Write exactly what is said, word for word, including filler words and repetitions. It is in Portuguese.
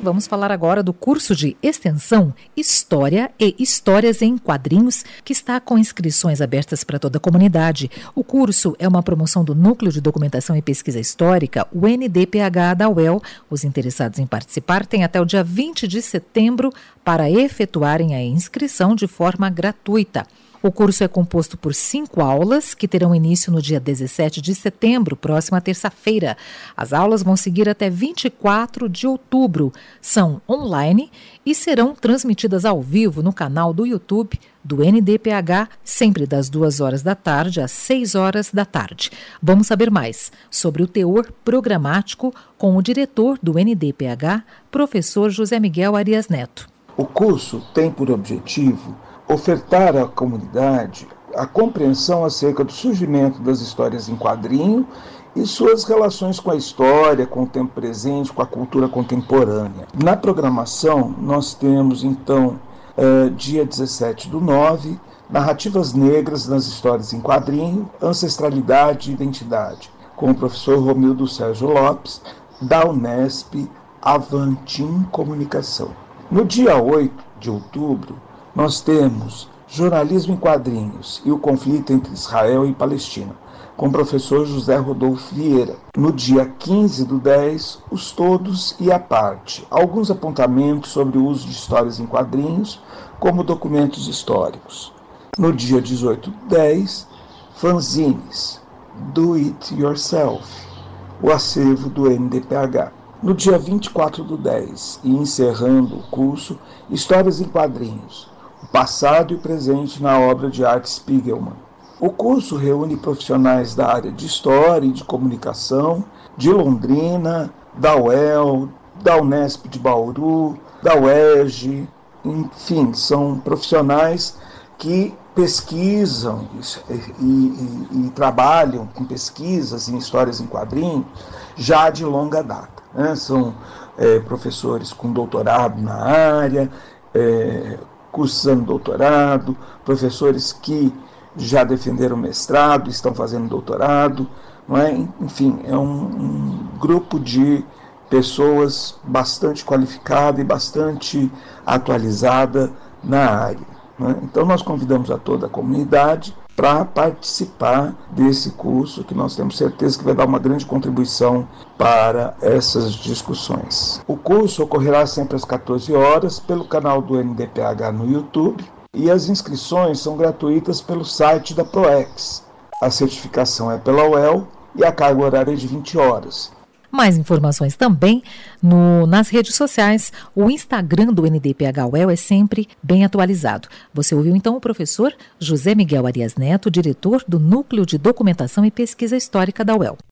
Vamos falar agora do curso de extensão História e Histórias em Quadrinhos, que está com inscrições abertas para toda a comunidade. O curso é uma promoção do Núcleo de Documentação e Pesquisa Histórica, o N D P H da U E L. Os interessados em participar têm até o dia vinte de setembro para efetuarem a inscrição de forma gratuita. O curso é composto por cinco aulas, que terão início no dia dezessete de setembro, próxima terça-feira. As aulas vão seguir até vinte e quatro de outubro. São online e serão transmitidas ao vivo no canal do YouTube do N D P H, sempre das duas horas da tarde às seis horas da tarde. Vamos saber mais sobre o teor programático com o diretor do N D P H, professor José Miguel Arias Neto. O curso tem por objetivo ofertar à comunidade a compreensão acerca do surgimento das histórias em quadrinho e suas relações com a história, com o tempo presente, com a cultura contemporânea. Na programação, nós temos, então, eh, dia dezessete do nove, Narrativas Negras nas Histórias em Quadrinho, Ancestralidade e Identidade, com o professor Romildo Sérgio Lopes, da Unesp Avantim Comunicação. No dia oito de outubro, nós temos Jornalismo em Quadrinhos e o conflito entre Israel e Palestina, com o professor José Rodolfo Vieira. No dia quinze do dez, Os Todos e a Parte, alguns apontamentos sobre o uso de histórias em quadrinhos como documentos históricos. No dia dezoito do dez, Fanzines, Do It Yourself, o acervo do N D P H. No dia vinte e quatro do dez, e encerrando o curso, Histórias em Quadrinhos, o passado e o presente na obra de Art Spiegelman. O curso reúne profissionais da área de História e de Comunicação, de Londrina, da U E L, da Unesp de Bauru, da U E R J, enfim, são profissionais que pesquisam e, e, e trabalham com pesquisas em histórias em quadrinhos já de longa data. Né? São é, professores com doutorado na área, é, cursando doutorado, professores que já defenderam mestrado, estão fazendo doutorado, não é? Enfim, é um, um grupo de pessoas bastante qualificada e bastante atualizada na área. Não é? Então nós convidamos a toda a comunidade para participar desse curso, que nós temos certeza que vai dar uma grande contribuição para essas discussões. O curso ocorrerá sempre às quatorze horas pelo canal do N D P H no YouTube e as inscrições são gratuitas pelo site da ProEx. A certificação é pela U E L e a carga horária é de vinte horas. Mais informações também no, nas redes sociais. O Instagram do N D P H U E L é sempre bem atualizado. Você ouviu então o professor José Miguel Arias Neto, diretor do Núcleo de Documentação e Pesquisa Histórica da U E L.